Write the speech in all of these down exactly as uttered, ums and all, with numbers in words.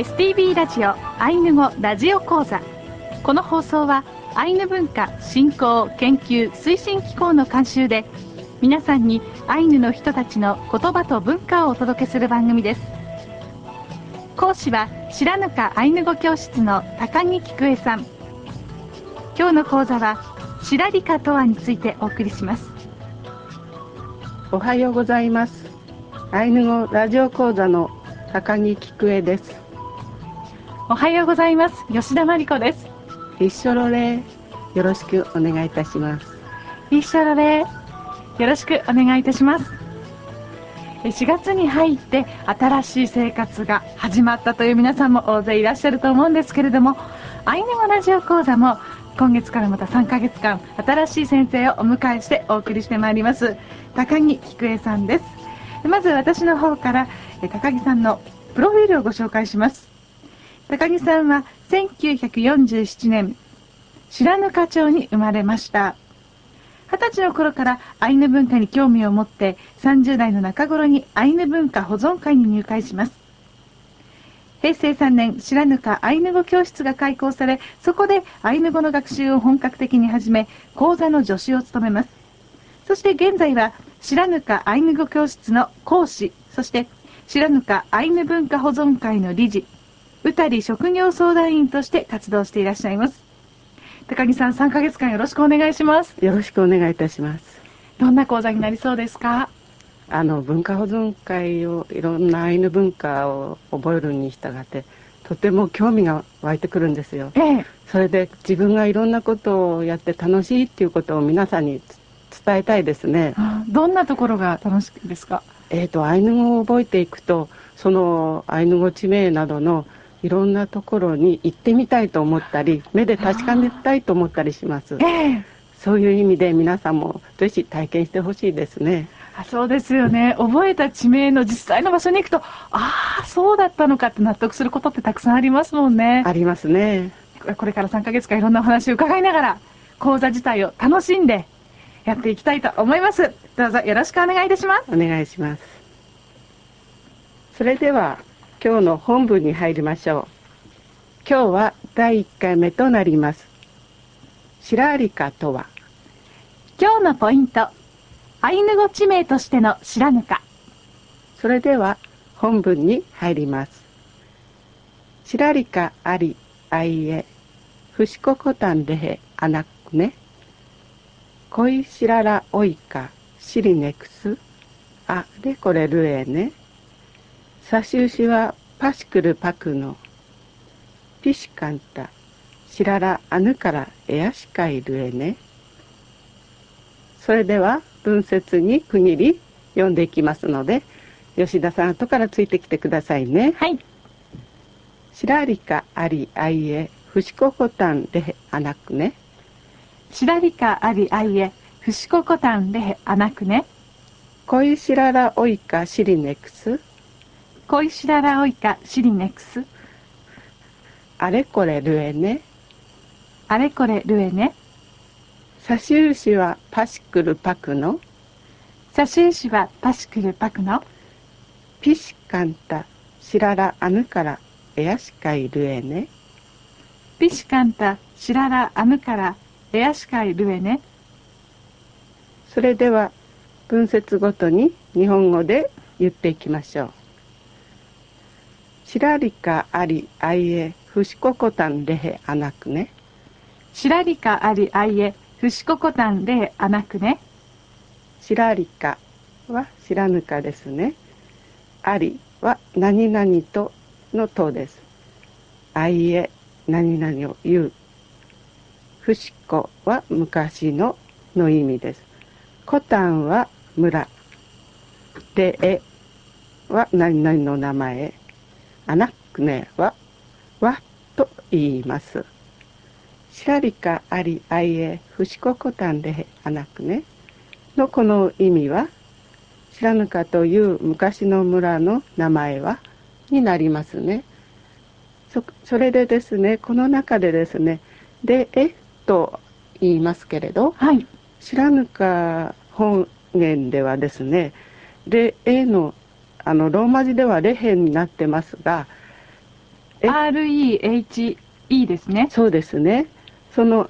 エスティービー ラジオアイヌ語ラジオ講座。この放送はアイヌ文化振興研究推進機構の監修で、皆さんにアイヌの人たちの言葉と文化をお届けする番組です。講師は白ぬかアイヌ語教室の高木菊江さん。今日の講座はシラリカとはについてお送りします。 おはようございます。アイヌ語ラジオ講座の高木菊江です。 おはようございます。吉田真理子です。 一緒の礼、よろしくお願いいたします。 一緒の礼、よろしくお願いいたします。しがつに入って新しい生活が始まったという皆さんも大勢いらっしゃると思うんですけれども、アイヌ語ラジオ講座も今月からまたさんかげつかん新しい先生をお迎えしてお送りしてまいります。高木菊江さんです。まず私の方から高木さんのプロフィールをご紹介します。高木さんはせんきゅうひゃくよんじゅうななねん白糠町に生まれました。はたちの頃からアイヌ文化に興味を持ってさんじゅうだいの中頃にアイヌ文化保存会に入会します。へいせいさんねん白糠アイヌ語教室が開校され、そこでアイヌ語の学習を本格的に始め、講座の助手を務めます。そして現在は白糠アイヌ語教室の講師、そして白糠アイヌ文化保存会の理事、うたり職業相談員として活動していらっしゃいます。高木さん、さんかげつかんよろしくお願いします。 よろしくお願いいたします。 どんな講座になりそうですか？ あの文化保存会をいろんなアイヌ文化を覚えるに従ってとても興味が湧いてくるんですよ。 ええ、 それで自分がいろんなことをやって楽しいっていうことを皆さんに伝えたいですね。 どんなところが楽しいですか？ えーと、アイヌ語を覚えていくと、そのアイヌ語地名などのいろんなところに行ってみたいと思ったり、目で確かめたいと思ったりします。 ええ、 そういう意味で皆さんもぜひ体験してほしいですね。 あ、そうですよね。覚えた地名の実際の場所に行くと、ああ、そうだったのかって納得することってたくさんありますもんね。 ありますね。 これからさんかげつかんいろんなお話を伺いながら、講座自体を楽しんでやっていきたいと思います。どうぞよろしくお願いいたします。 お願いします。それでは今日の本文に入りましょう。今日はだいいっかいめとなります。シラリカとは。 今日のポイント、アイヌ語地名としての白糠。 それでは本文に入ります。シラリカありあいえ、フシココタンレヘアナクね。恋しららおいかしりねくす、あれこれるえね。さしうしはパシクルパクのピシカンタしららあぬからえやしかいるえね。それでは文節に区切り読んでいきますので、吉田さん後からついてきてくださいね。 はい。 しらりかありあいえふしここたんれあなくね。 しらりかありあいえふしここたんれあなくね。 恋しららおいかしりねくす、 恋しららおいかしりねくす、 あれこれるえね。 あれこれるえね。 さしうしはパシクルパクのさしうしはパシクルパクのピシカンタしららあぬからえやしかいるえね。 ピシカンタしららあぬからえやしかいるえね。 それでは文節ごとに日本語で言っていきましょう。しらりかありあいえふしここたんれへあなくね。 しらりかありあいえふしここたんれあなくね。 しらりかはしらぬかですね。ありは何々とのとです。あいえ何々を言う。ふしこは昔のの意味です。こたんは村。でえは何々の名前。あなくねはわと言います。しらりかありあいえふしここたんれあなくねのこの意味は、白糠という昔の村の名前はになりますね。そ, それでですね、この中でですね、でえと言いますけれど、 はい、 白糠方言ではですね、でえのあのローマ字ではレヘンになってますが、 アールイーエイチイー ですね。 そうですね。その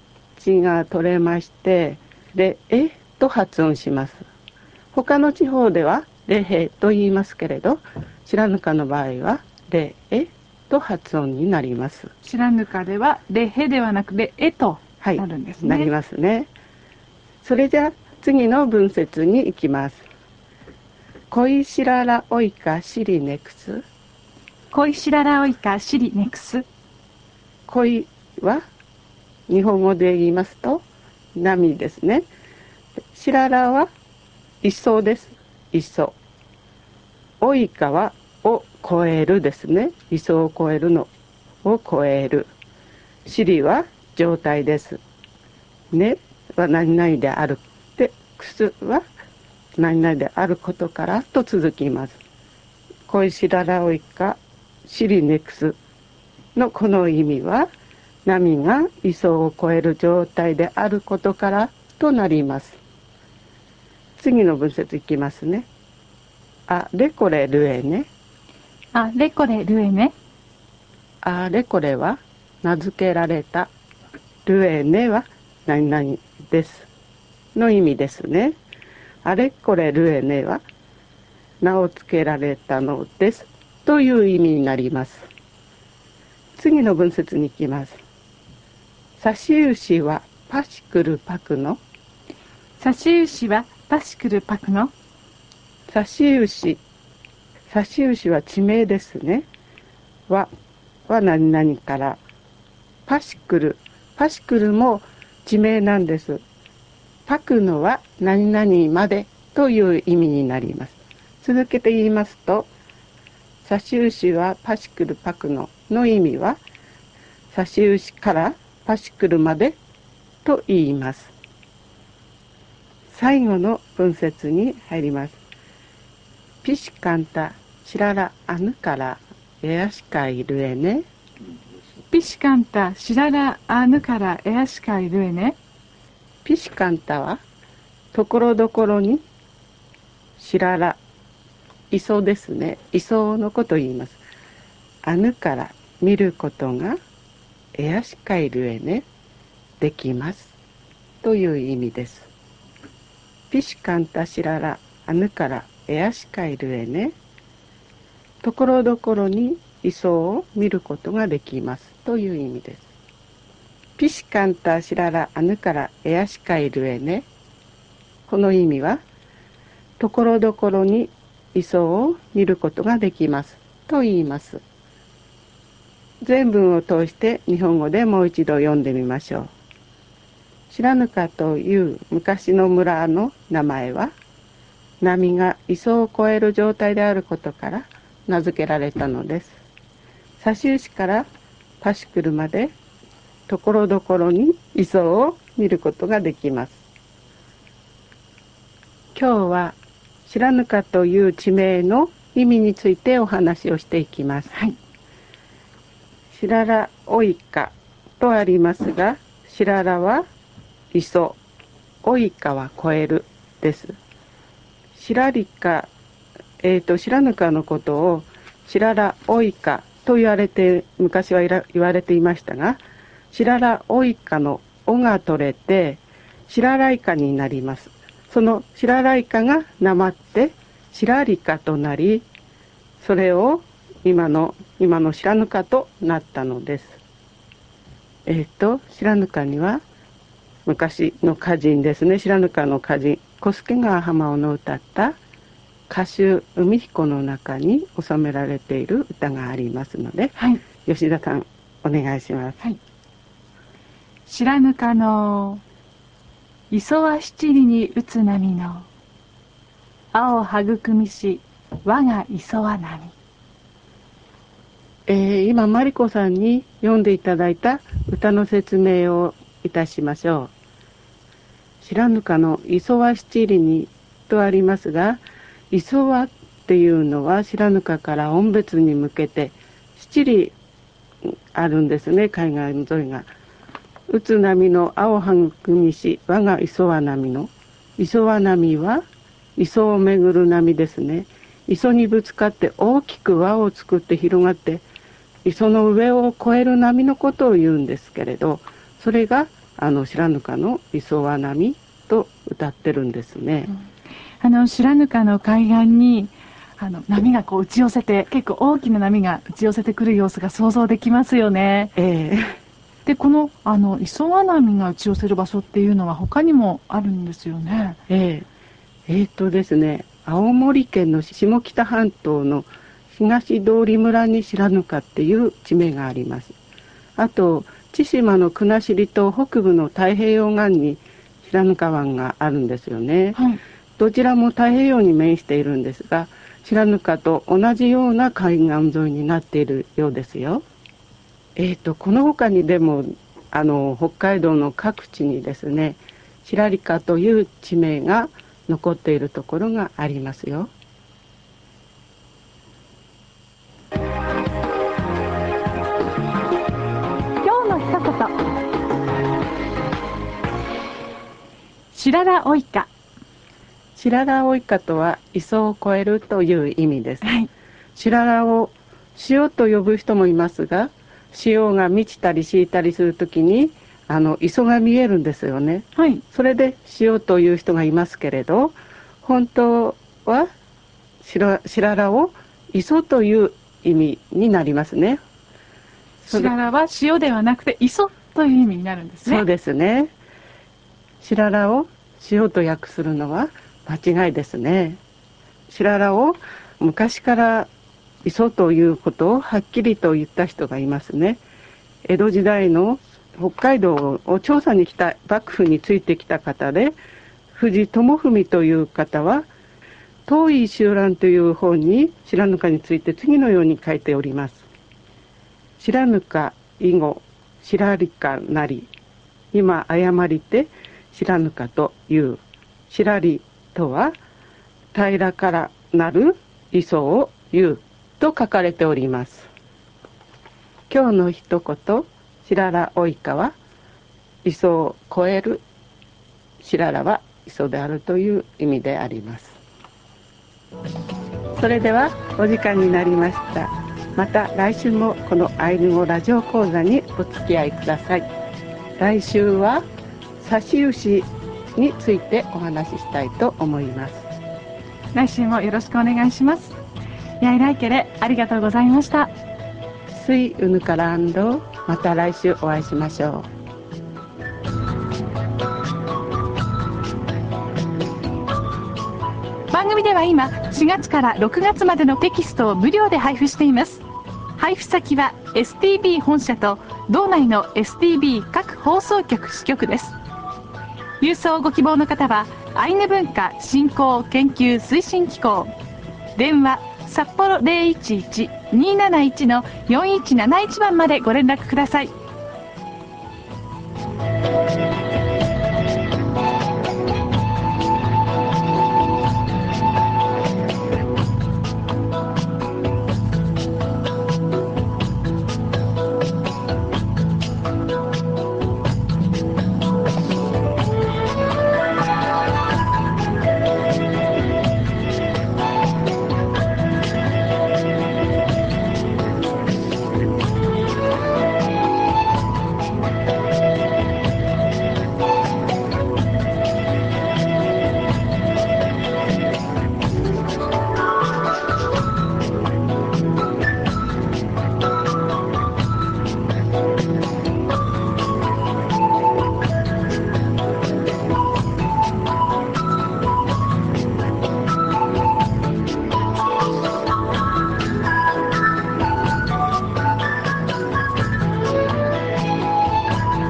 H が取れまして、で、えと発音します。他の地方ではレヘと言いますけれど、白糠の場合はレエと発音になります。 白糠ではレヘではなくレエとなるんですね。 はい、なりますね。それじゃあ次の文節に行きます。恋しららおいかしりねくす。 恋しららおいかしりねくす。 恋は日本語で言いますと波ですね。しららは磯です。磯。おいかはを超えるですね。磯を超えるのを超える。しりは状態です。ねは何々である。で、くすは何々であることからと続きます。恋しららおいかしりねくすのこの意味は、波が磯を超える状態であることからとなります。次の文節いきますね。あれこれるえね。 あれこれるえね。 あれこれは名付けられた。るえねは何々ですの意味ですね。あれこれるえねは名を付けられたのですという意味になります。次の文節に行きます。さしうしはパシクルパクの。 さしうしはパシクルパクの。 さしうし。さしうしは地名ですね。は、は何々から。パシクル。パシクルも地名なんです。パクのは何々までという意味になります。続けて言いますと、さしうしはパシクルパクのの意味は、さしうしからパシクルまでと言います。最後の文節に入ります。ピシカンタシララアヌからエアシカイルエネ。 ピシカンタシララアヌからエアシカイルエネ。 ピシカンタはところどころにシララ、磯ですね。磯のことを言います。アヌから見ることがエアシカイルエネできますという意味です。ピシカンタシララアヌからエアシカイルエネ。ところどころに磯を見ることができますという意味です。ピシカンタシララアヌからエアシカイルエネ。この意味は、ところどころに磯を見ることができますと言います。全文を通して日本語でもう一度読んでみましょう。白糠という昔の村の名前は、波が磯を越える状態であることから名付けられたのです。さしうしからパシクルまでところどころに磯を見ることができます。今日は白糠という地名の意味についてお話をしていきます。 はい。 白良おいかとありますが、白良は磯、おいかは越えるです。白理か、えーと、白糠のことを白良おいかと言われて、昔は言われていましたが、白良おいかのおが取れて、白良かになります。その白良かがなまって白理かとなり、それを今の今の白糠となったのです。えっ、ー、と白糠には昔の歌人ですね、白糠の歌人小助川浜尾の歌った歌集海彦の中に収められている歌がありますので、はい、吉田さんお願いします。 はい、白糠の磯は七里に打つ波の青育みし我が磯は波。 えー、今マリコさんに読んでいただいた歌の説明をいたしましょう。白糠の磯は七里にとありますが、磯はっていうのは白糠から音別に向けて七里あるんですね、海岸沿いが。打つ波の青育みし我が磯は波の、磯は波は磯をめぐる波ですね。磯にぶつかって大きく輪を作って広がって磯の上を越える波のことを言うんですけれど、それがあの白糠の磯は波と歌ってるんですね。 うん、あの白糠の海岸にあの波がこう打ち寄せて、結構大きな波が打ち寄せてくる様子が想像できますよね。 ええ、 でこのあの磯は波が打ち寄せる場所っていうのは他にもあるんですよね。 ええ、えーとですね、青森県の下北半島の東通村に白糠っていう地名があります。あと千島の国後島北部の太平洋岸に白糠湾があるんですよね。 はい、 どちらも太平洋に面しているんですが、白糠と同じような海岸沿いになっているようですよ。えーとこの他にでもあの北海道の各地にですね、白糠という地名が残っているところがありますよ。 今日の一言、白良老歌。 白良老歌とは磯を越えるという意味です。 はい、 白良を潮と呼ぶ人もいますが、潮が満ちたり引いたりするときにあの磯が見えるんですよね。 はい、 それで潮という人がいますけれど、本当は白良を磯という意味になりますね。 白良は潮ではなくて磯という意味になるんですね。 そうですね。白良を潮と訳するのは間違いですね。白良を昔から磯ということをはっきりと言った人がいますね。江戸時代の北海道を調査に来た幕府についてきた方で、藤智文という方は東夷集覧という本に白糠について次のように書いております。白糠以後白糠なり、今誤りて白糠という。白りとは平らからなる磯を言うと書かれております。今日の一言、白良老歌は磯を越える、白良は磯であるという意味であります。それではお時間になりました。また来週もこのアイヌ語ラジオ講座にお付き合いください。来週は刺し牛についてお話ししたいと思います。 来週もよろしくお願いします。やいらいけれありがとうございました。 スイウヌカランド、また来週お会いしましょう。 番組では今しがつからろくがつまでのテキストを無料で配布しています。配布先は エスティービー 本社と道内の エスティービー 各放送局支局です。郵送をご希望の方はアイヌ文化振興研究推進機構、電話札幌 ゼロいちいち にーなないち のよんいちなないち 番までご連絡ください。